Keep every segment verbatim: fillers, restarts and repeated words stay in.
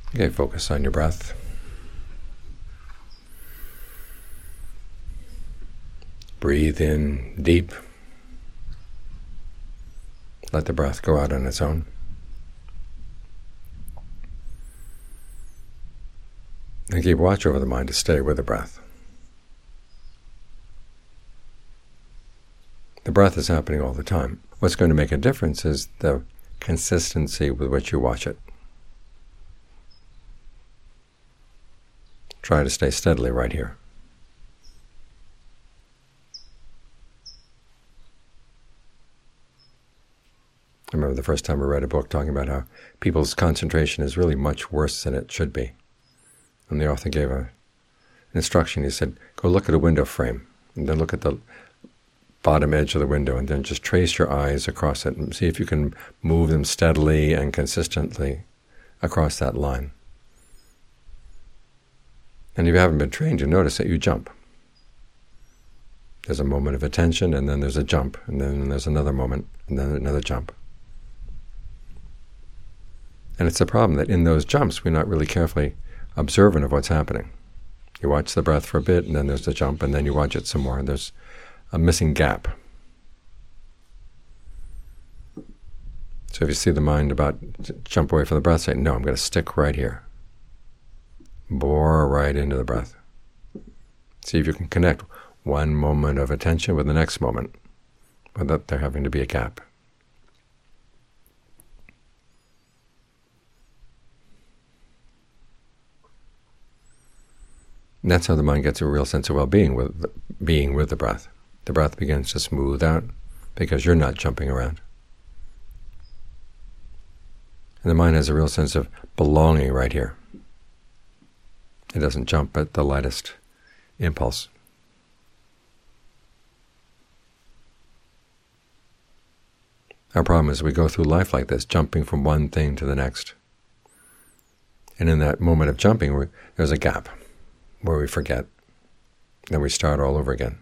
Okay, focus on your breath. Breathe in deep. Let the breath go out on its own. And keep watch over the mind to stay with the breath. The breath is happening all the time. What's going to make a difference is the consistency with which you watch it. Try to stay steadily right here. I remember the first time I read a book talking about how people's concentration is really much worse than it should be. And the author gave a, an instruction. He said, go look at a window frame, and then look at the bottom edge of the window, and then just trace your eyes across it and see if you can move them steadily and consistently across that line. And if you haven't been trained, you notice that you jump. There's a moment of attention, and then there's a jump, and then there's another moment, and then another jump. And it's a problem that in those jumps we're not really carefully observant of what's happening. You watch the breath for a bit, and then there's the jump, and then you watch it some more, and there's a missing gap. So if you see the mind about to jump away from the breath, say, no, I'm going to stick right here. Bore right into the breath. See if you can connect one moment of attention with the next moment without there having to be a gap. And that's how the mind gets a real sense of well-being, with the, being with the breath. The breath begins to smooth out because you're not jumping around. And the mind has a real sense of belonging right here. It doesn't jump at the lightest impulse. Our problem is we go through life like this, jumping from one thing to the next. And in that moment of jumping, there's a gap where we forget. Then we start all over again.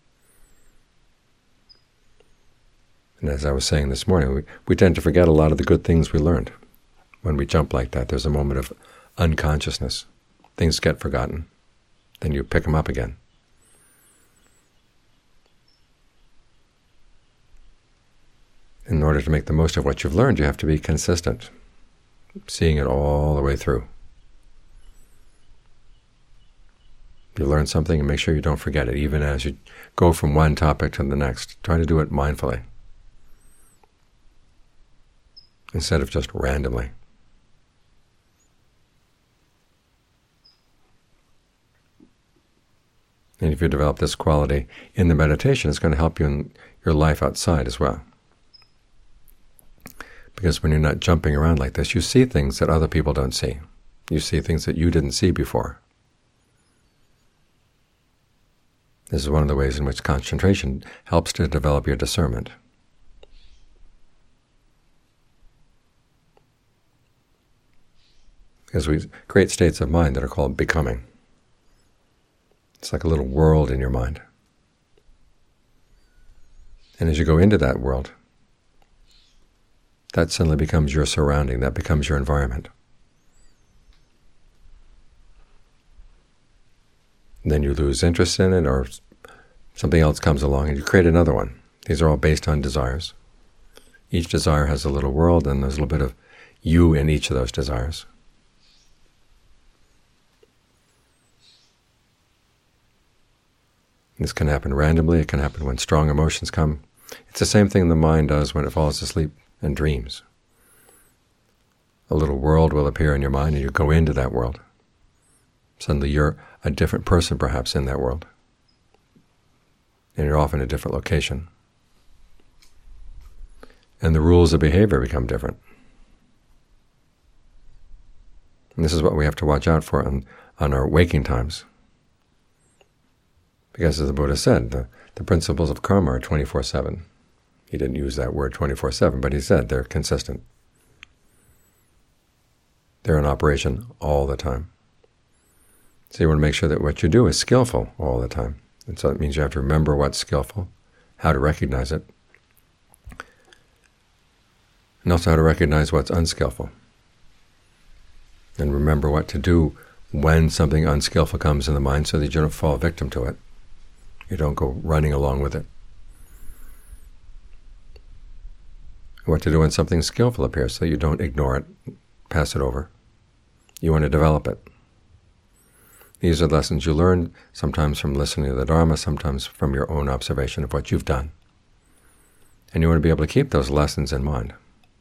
And as I was saying this morning, we, we tend to forget a lot of the good things we learned. When we jump like that, there's a moment of unconsciousness. Things get forgotten. Then you pick them up again. In order to make the most of what you've learned, you have to be consistent, seeing it all the way through. You learn something and make sure you don't forget it, even as you go from one topic to the next. Try to do it mindfully, instead of just randomly. And if you develop this quality in the meditation, it's going to help you in your life outside as well. Because when you're not jumping around like this, you see things that other people don't see. You see things that you didn't see before. This is one of the ways in which concentration helps to develop your discernment. Because we create states of mind that are called becoming. It's like a little world in your mind. And as you go into that world, that suddenly becomes your surrounding, that becomes your environment. And then you lose interest in it, or something else comes along and you create another one. These are all based on desires. Each desire has a little world, and there's a little bit of you in each of those desires. This can happen randomly. It can happen when strong emotions come. It's the same thing the mind does when it falls asleep and dreams. A little world will appear in your mind, and you go into that world. Suddenly you're a different person perhaps in that world. And you're often in a different location. And the rules of behavior become different. And this is what we have to watch out for on, on our waking times. Because as the Buddha said, the, the principles of karma are twenty-four seven. He didn't use that word twenty-four seven, but he said they're consistent. They're in operation all the time. So you want to make sure that what you do is skillful all the time. And so it means you have to remember what's skillful, how to recognize it, and also how to recognize what's unskillful. And remember what to do when something unskillful comes in the mind so that you don't fall victim to it. You don't go running along with it. What to do when something skillful appears so you don't ignore it, pass it over. You want to develop it. These are lessons you learn, sometimes from listening to the Dharma, sometimes from your own observation of what you've done. And you want to be able to keep those lessons in mind,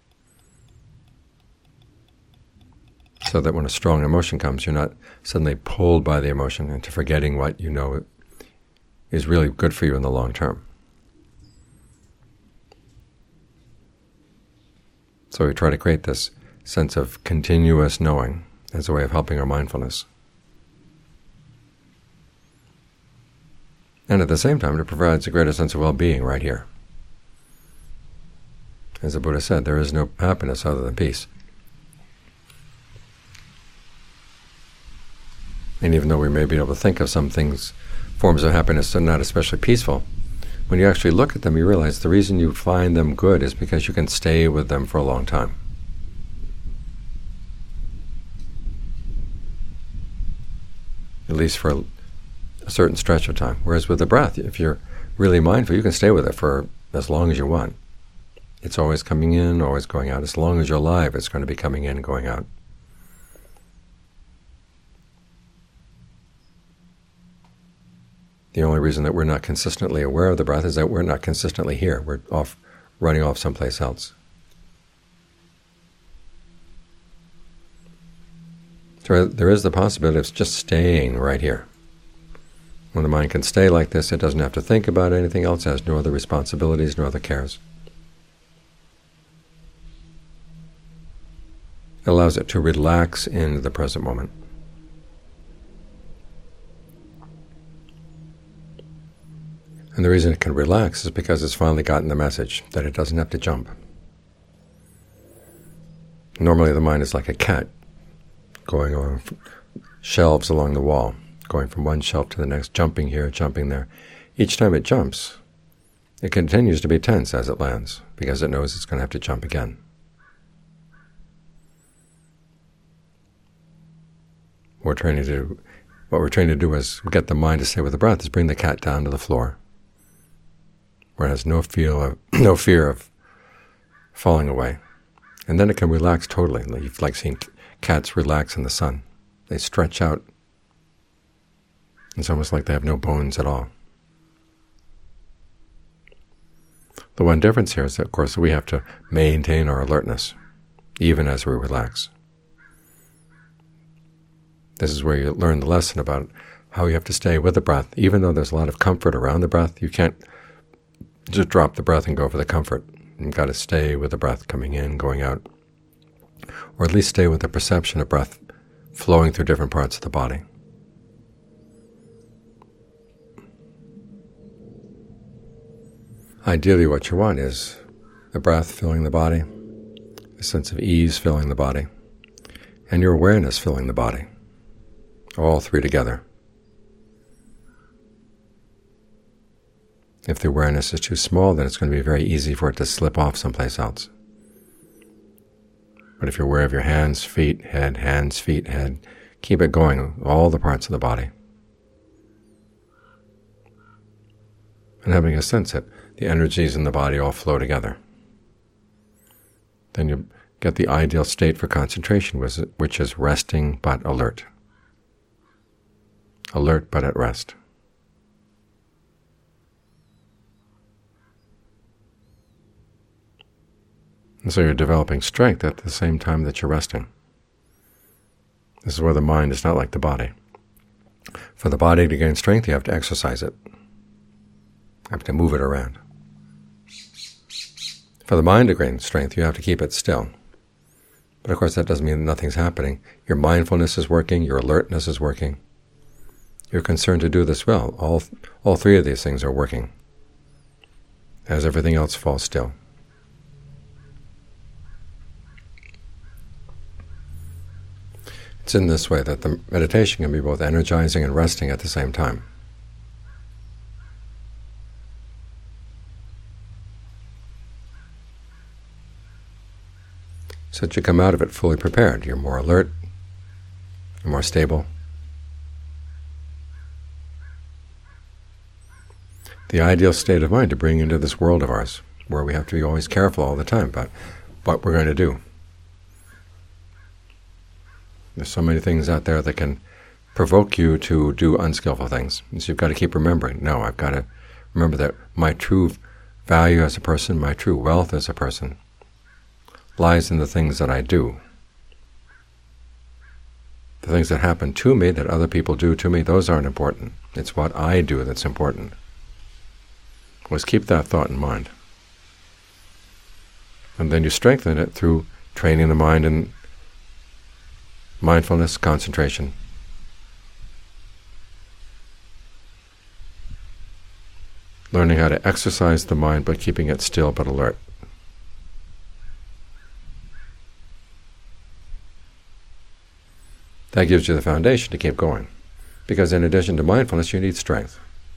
so that when a strong emotion comes, you're not suddenly pulled by the emotion into forgetting what you know is really good for you in the long term. So we try to create this sense of continuous knowing as a way of helping our mindfulness. And at the same time, it provides a greater sense of well-being right here. As the Buddha said, there is no happiness other than peace. And even though we may be able to think of some things, forms of happiness that are not especially peaceful, when you actually look at them, you realize the reason you find them good is because you can stay with them for a long time. At least for a, a certain stretch of time. Whereas with the breath, if you're really mindful, you can stay with it for as long as you want. It's always coming in, always going out. As long as you're alive, it's going to be coming in and going out. The only reason that we're not consistently aware of the breath is that we're not consistently here. We're off, running off someplace else. So there is the possibility of just staying right here. When the mind can stay like this, it doesn't have to think about anything else, it has no other responsibilities, no other cares. It allows it to relax in the present moment. And the reason it can relax is because it's finally gotten the message that it doesn't have to jump. Normally the mind is like a cat going on shelves along the wall, going from one shelf to the next, jumping here, jumping there. Each time it jumps, it continues to be tense as it lands, because it knows it's going to have to jump again. What we're trying to do, what we're trying to do is get the mind to stay with the breath, is bring the cat down to the floor, where it has no feel of, no fear of falling away. And then it can relax totally. You've like seen cats relax in the sun. They stretch out. It's almost like they have no bones at all. The one difference here is that, of course, we have to maintain our alertness, even as we relax. This is where you learn the lesson about how you have to stay with the breath. Even though there's a lot of comfort around the breath, you can't just drop the breath and go for the comfort. You've got to stay with the breath coming in, going out, or at least stay with the perception of breath flowing through different parts of the body. Ideally, what you want is the breath filling the body, a sense of ease filling the body, and your awareness filling the body, all three together. If the awareness is too small, then it's going to be very easy for it to slip off someplace else. But if you're aware of your hands, feet, head, hands, feet, head, keep it going, all the parts of the body. And having a sense that the energies in the body all flow together. Then you get the ideal state for concentration, which is resting but alert. Alert but at rest. And so you're developing strength at the same time that you're resting. This is where the mind is not like the body. For the body to gain strength, you have to exercise it. You have to move it around. For the mind to gain strength, you have to keep it still. But of course that doesn't mean nothing's happening. Your mindfulness is working, your alertness is working. You're concerned to do this well. All, all three of these things are working as everything else falls still. It's in this way that the meditation can be both energizing and resting at the same time. So that you come out of it fully prepared. You're more alert, and more stable. The ideal state of mind to bring into this world of ours, where we have to be always careful all the time about what we're going to do. There's so many things out there that can provoke you to do unskillful things. And so you've got to keep remembering, no, I've got to remember that my true value as a person, my true wealth as a person, lies in the things that I do. The things that happen to me, that other people do to me, those aren't important. It's what I do that's important. Always keep that thought in mind. And then you strengthen it through training the mind in mindfulness, concentration. Learning how to exercise the mind by keeping it still but alert. That gives you the foundation to keep going. Because in addition to mindfulness, you need strength.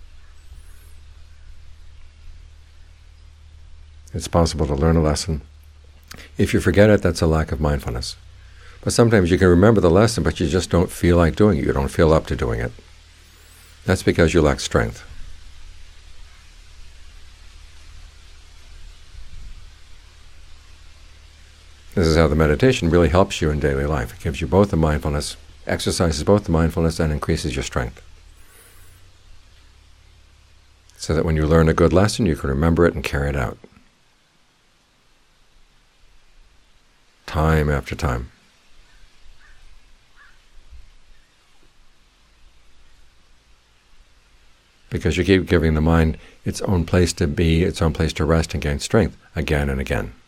It's possible to learn a lesson. If you forget it, that's a lack of mindfulness. But sometimes you can remember the lesson, but you just don't feel like doing it. You don't feel up to doing it. That's because you lack strength. This is how the meditation really helps you in daily life. It gives you both the mindfulness, exercises both the mindfulness, and increases your strength. So that when you learn a good lesson, you can remember it and carry it out. Time after time. Because you keep giving the mind its own place to be, its own place to rest and gain strength again and again.